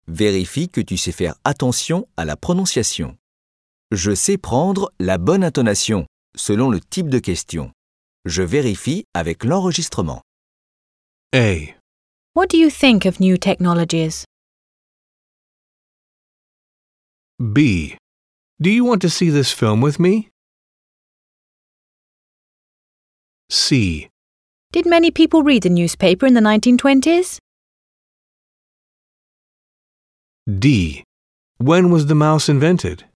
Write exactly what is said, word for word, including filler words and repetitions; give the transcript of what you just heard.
Vérifie que tu sais faire attention à la prononciation. Je sais prendre la bonne intonation selon le type de question. Je vérifie avec l'enregistrement. A. What do you think of new technologies? B. Do you want to see this film with me? C. Did many people read the newspaper in the nineteen twenties? D. When was the mouse invented?